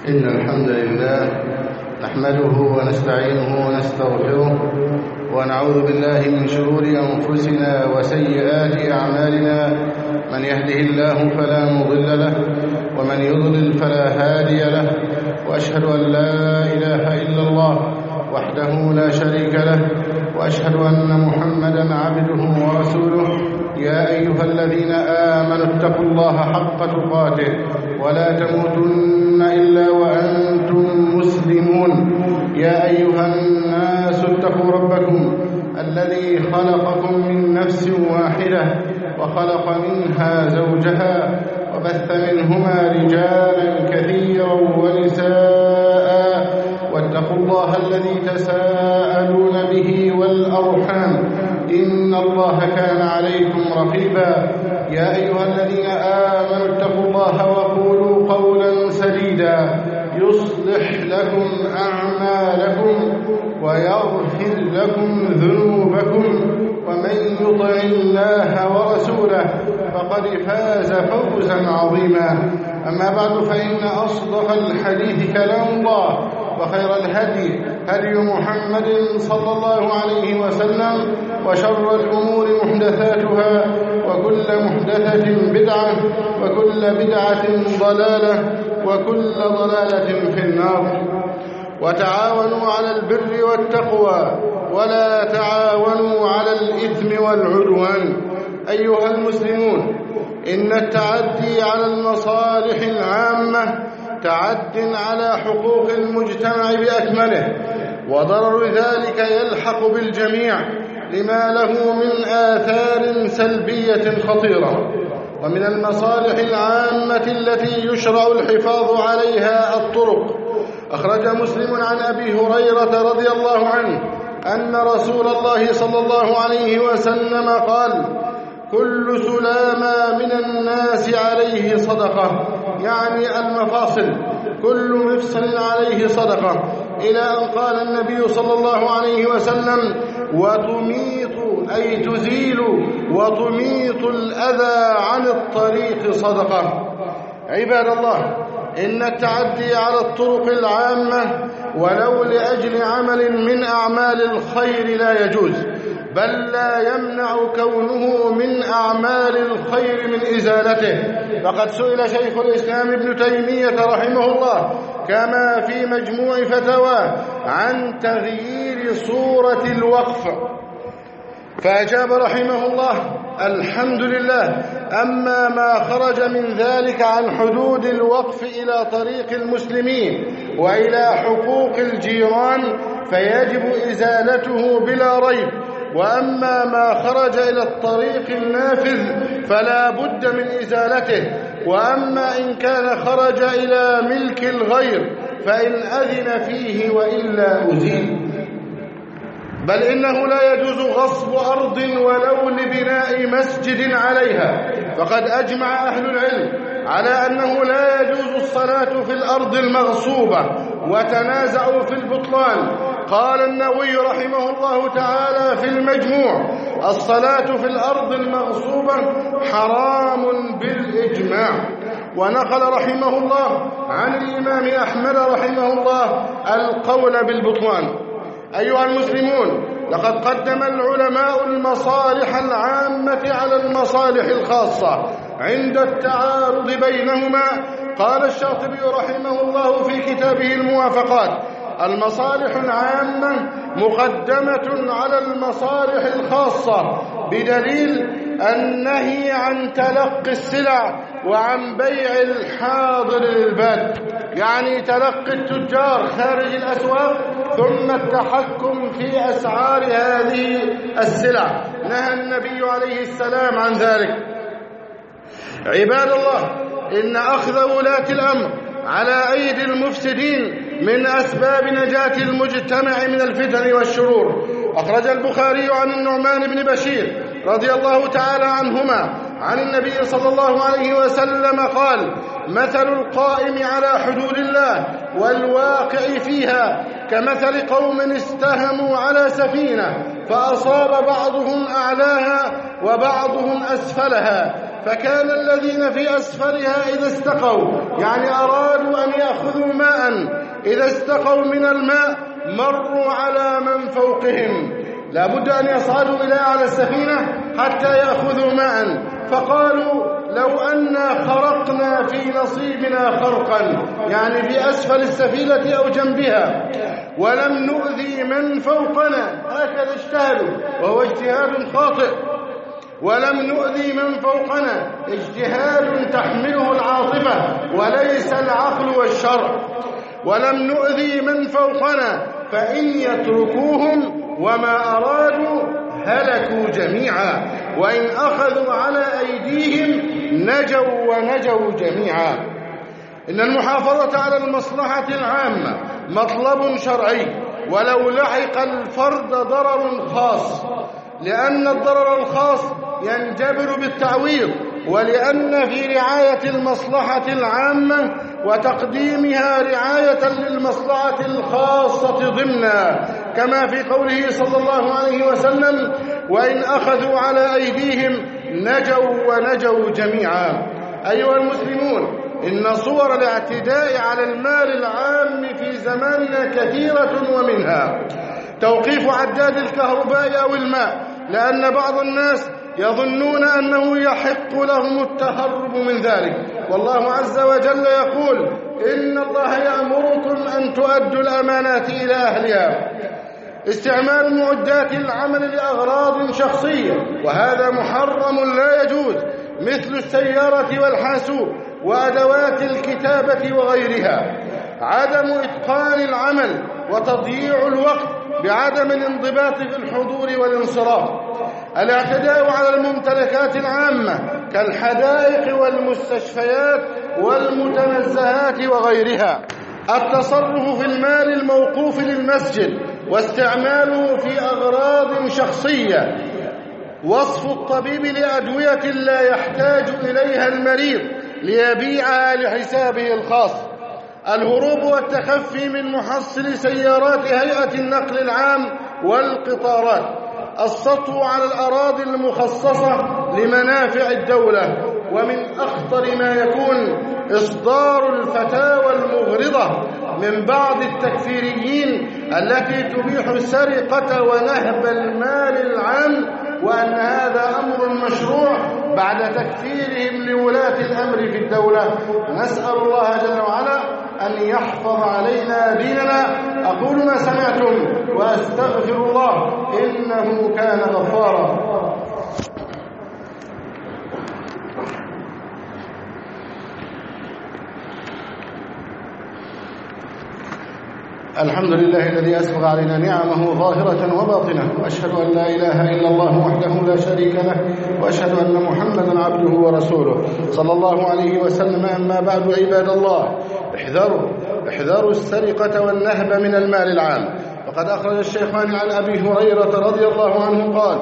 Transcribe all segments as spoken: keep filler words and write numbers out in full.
إن الحمد لله نحمده ونستعينه ونستغفره ونعوذ بالله من شرور أنفسنا وسيئات أعمالنا. من يهده الله فلا مضل له ومن يضلل فلا هادي له، وأشهد أن لا إله إلا الله وحده لا شريك له، وأشهد أن محمدا عبده ورسوله. يا أيها الذين آمنوا اتقوا الله حق تقاته ولا تموتن إلا وأنتم مسلمون. يا أيها الناس اتقوا ربكم الذي خلقكم من نفس واحدة وخلق منها زوجها وبث منهما رجالا كثيرا ونساء، واتقوا الله الذي تساءلون به والأرحام إن الله كان عليكم رقيبا. يا أيها الذين آمنوا اتقوا الله وقولوا قولا سديدا يصلح لكم أعمالكم ويغفر لكم ذنوبكم، ومن يطع الله ورسوله فقد فاز فوزا عظيما. أما بعد، فإن أصدق الحديث كلام الله، وخير الهدي هدي محمد صلى الله عليه وسلم، وشر الأمور محدثاتها، وكل محدثة بدعة، وكل بدعة ضلالة، وكل ضلالة في النار. وتعاونوا على البر والتقوى ولا تعاونوا على الإثم والعدوان. أيها المسلمون، إن التعدي على المصالح العامة تعد على حقوق المجتمع بأكمله، وضرر ذلك يلحق بالجميع لما له من آثار سلبية خطيرة. ومن المصالح العامة التي يشرع الحفاظ عليها الطرق. أخرج مسلم عن أبي هريرة رضي الله عنه أن رسول الله صلى الله عليه وسلم قال: كل سلامة من الناس عليه صدقة، يعني المفاصل، كل مفصل عليه صدقة، إلى أن قال النبي صلى الله عليه وسلم: وتميط أي تزيل وتميط الأذى عن الطريق صدقة. عباد الله، إن التعدي على الطرق العامة ولو لأجل عمل من أعمال الخير لا يجوز، بل لا يمنع كونه من أعمال الخير من إزالته. فقد سئل شيخ الإسلام ابن تيمية رحمه الله كما في مجموع فتاواه عن تغيير صورة الوقف، فأجاب رحمه الله: الحمد لله، أما ما خرج من ذلك عن حدود الوقف إلى طريق المسلمين وإلى حقوق الجيران فيجب إزالته بلا ريب، وأما ما خرج إلى الطريق النافذ فلا بد من إزالته، وأما إن كان خرج إلى ملك الغير فإن أذن فيه وإلا أزيل. بل إنه لا يجوز غصب أرض ولو لبناء مسجد عليها، فقد أجمع أهل العلم على أنه لا يجوز الصلاة في الأرض المغصوبة، وتنازعوا في البطلان. قال النووي رحمه الله تعالى في المجموع: الصلاة في الأرض المغصوبة حرام بالإجماع. ونقل رحمه الله عن الإمام أحمد رحمه الله القول بالبطلان. أيها المسلمون، لقد قدم العلماء المصالح العامة على المصالح الخاصة عند التعارض بينهما. قال الشاطبي رحمه الله في كتابه الموافقات: المصالح العامة مقدمة على المصالح الخاصة بدليل النهي عن تلقي السلع وعن بيع الحاضر للباد، يعني تلقي التجار خارج الأسواق ثم التحكم في أسعار هذه السلع، نهى النبي عليه السلام عن ذلك. عباد الله، إن أخذ ولاة الأمر على أيدي المفسدين من أسباب نجاة المجتمع من الفتن والشرور. أخرج البخاري عن النعمان بن بشير رضي الله تعالى عنهما عن النبي صلى الله عليه وسلم قال: مثل القائم على حدود الله والواقع فيها كمثل قوم استهموا على سفينة فأصاب بعضهم أعلاها وبعضهم أسفلها، فكان الذين في أسفلها إذا استقوا يعني أرادوا أن يأخذوا ماء ماء إذا استقوا من الماء مروا على من فوقهم، لا بد أن يصعدوا إلى أعلى السفينة حتى يأخذوا ماء. فقالوا لو أنا خرقنا في نصيبنا خرقا، يعني في أسفل السفينة أو جنبها، ولم نؤذي من فوقنا، هكذا اجتهدوا وهو اجتهاد خاطئ. ولم نؤذي من فوقنا اجتهاد تحمله العاطفة وليس العقل والشرع. ولم نؤذي من فوقنا فإن يتركوهم وما أرادوا هلكوا جميعا، وإن أخذوا على أيديهم نجوا ونجوا جميعا. إن المحافظة على المصلحة العامة مطلب شرعي، ولو لحق الفرد ضرر خاص، لأن الضرر الخاص ينجبر بالتعويض، ولأن في رعاية المصلحة العامة وتقديمها رعاية للمصلحة الخاصة ضمنا، كما في قوله صلى الله عليه وسلم: وإن أخذوا على أيديهم نجوا ونجوا جميعا. أيها المسلمون، إن صور الاعتداء على المال العام في زماننا كثيرة، ومنها توقيف عداد الكهرباء أو الماء، لأن بعض الناس يظنون أنه يحق لهم التهرب من ذلك، والله عز وجل يقول: إن الله يأمركم أن تؤدوا الأمانات إلى أهلها. استعمال معدات العمل لأغراض شخصية، وهذا محرم لا يجوز، مثل السيارة والحاسوب وأدوات الكتابة وغيرها. عدم إتقان العمل وتضييع الوقت بعدم الانضباط في الحضور والانصراف. الاعتداء على الممتلكات العامة كالحدائق والمستشفيات والمتنزهات وغيرها. التصرف في المال الموقوف للمسجد واستعماله في أغراض شخصية. وصف الطبيب لأدوية لا يحتاج إليها المريض ليبيعها لحسابه الخاص. الهروب والتخفي من محصل سيارات هيئة النقل العام والقطارات. السطو على الأراضي المخصصة لمنافع الدولة. ومن أخطر ما يكون إصدار الفتاوى المغرضة من بعض التكفيريين التي تبيح السرقة ونهب المال العام، وأن هذا أمر مشروع بعد تكفيرهم لولاة الأمر في الدولة. نسأل الله جل وعلا أن يحفظ علينا ديننا. أقول ما سمعتم وأستغفر الله إنه كان غفارا. الحمد لله الذي أسبغ علينا نعمه ظاهرة وباطنة، وأشهد أن لا إله إلا الله وحده لا شريك له، وأشهد أن محمدا عبده ورسوله صلى الله عليه وسلم. أما بعد، عباد الله، احذروا احذروا السرقة والنهب من المال العام. وقد أخرج الشيخان عن أبي هريرة رضي الله عنه قال: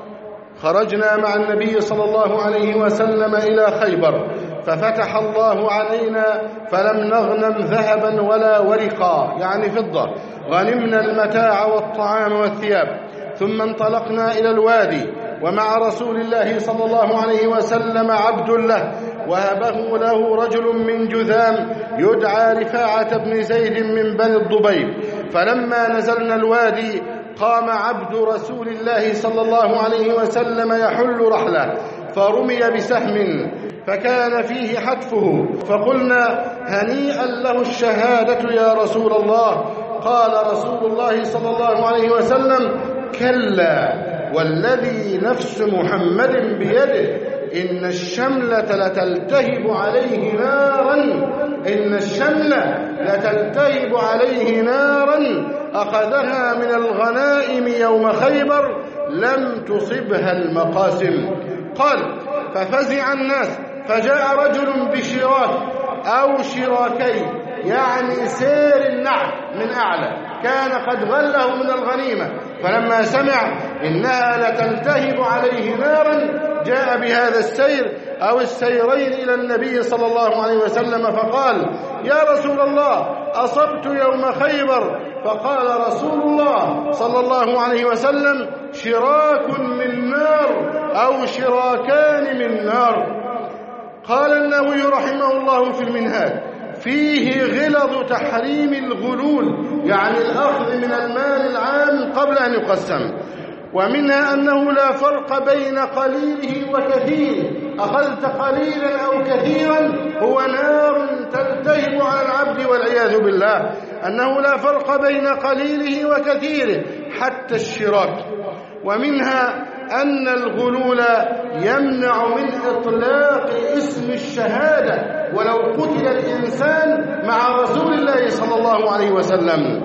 خرجنا مع النبي صلى الله عليه وسلم إلى خيبر، ففتح الله علينا فلم نغنم ذهبا ولا ورقا، يعني فضة، غنمنا المتاع والطعام والثياب. ثم انطلقنا إلى الوادي، ومع رسول الله صلى الله عليه وسلم عبد له، وهبه له رجل من جذام يدعى رفاعة بن زيد من بني الضبيب. فلما نزلنا الوادي قام عبد رسول الله صلى الله عليه وسلم يحل رحله، فرمي بسهم فكان فيه حتفه، فقلنا: هنيئا له الشهادة يا رسول الله. قال رسول الله صلى الله عليه وسلم: كلا، والذي نفس محمد بيده إن الشملة لتلتهب عليه نارا إن الشملة لتلتهب عليه نارا أخذها من الغنائم يوم خيبر لم تصبها المقاسم. قال: ففزع الناس، فجاء رجل بشراك أو شراكين، يعني سير النعل من أعلى، كان قد غله من الغنيمة، فلما سمع إنها لتلتهب عليه نارا جاء بهذا السير أو السيرين إلى النبي صلى الله عليه وسلم، فقال: يا رسول الله، أصبت يوم خيبر. فقال رسول الله صلى الله عليه وسلم: شراك من نار أو شراكان من نار. قال النووي رحمه الله في المنهاج: فيه غلظ تحريم الغلول، يعني الأخذ من المال العام قبل أن يقسم. ومنها أنه لا فرق بين قليله وكثيره، أخذت قليلا أو كثيرا هو نار تلتهب على العبد والعياذ بالله، أنه لا فرق بين قليله وكثيره حتى الشراك. ومنها أن الغلول يمنع من إطلاق اسم الشهادة ولو قتل الإنسان مع رسول الله صلى الله عليه وسلم.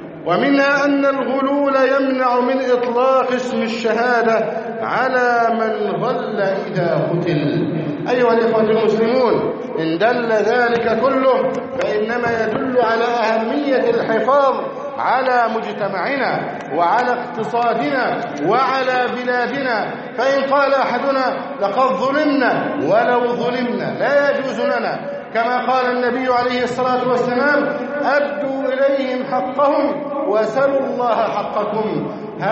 ومنها أن الغلول يمنع من إطلاق اسم الشهادة على من غل إذا قتل. أيها الإخوة المسلمون، إن دل ذلك كله فإنما يدل على أهمية الحفاظ على مجتمعنا وعلى اقتصادنا وعلى بلادنا. فإن قال أحدنا لقد ظلمنا، ولو ظلمنا لا يجوز لنا، كما قال النبي عليه الصلاة والسلام: أدوا إليهم حقهم وسلوا الله حقكم.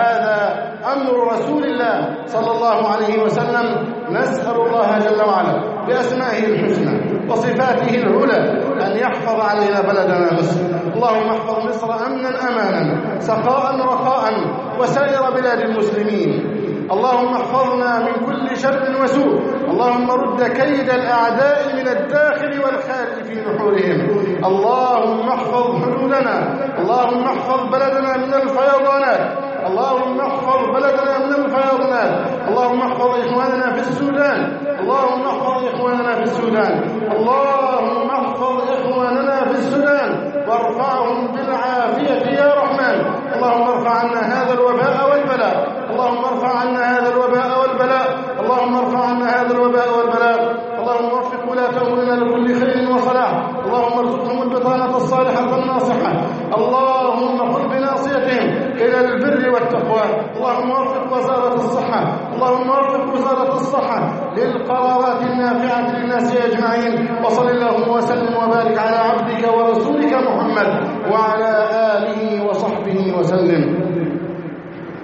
هذا أمر رسول الله صلى الله عليه وسلم. نسأل الله جل وعلا بأسمائه الحسنى وصفاته العلى أن يحفظ علينا بلدنا مصر. اللهم احفظ مصر أمنا أمانا، سخاء رخاء، وسائر بلاد المسلمين. اللهم احفظنا من كل شر وسوء. اللهم رد كيد الأعداء من الداخل والخارج في نحورهم. اللهم احفظ حدودنا، اللهم احفظ بلدنا من الفيضانات، اللهم احفظ بلدنا من الفيضانات، اللهم احفظ إخواننا في السودان، اللهم احفظ إخواننا في السودان، اللهم احفظ إخواننا في السودان وارفعهم بالعافية يا رحمن. اللهم ارفع عنا هذا الوباء والبلاء، اللهم ارفع عنا هذا الوباء والبلاء، اللهم ارفع عنا هذا الوباء والبلاء. اللهم وفق ولاة أمورنا لكل خير وصلاح، اللهم ارزقهم البطانة الصالحة الناصحة، اللهم خذ بناصيتهم إلى البر والتقوى. اللهم وفق وزارة الصحة، اللهم وفق وزارة الصحة للقرارات النافعة للناس أجمعين. وصل اللهم وسلم وبارك على عبدك ورسولك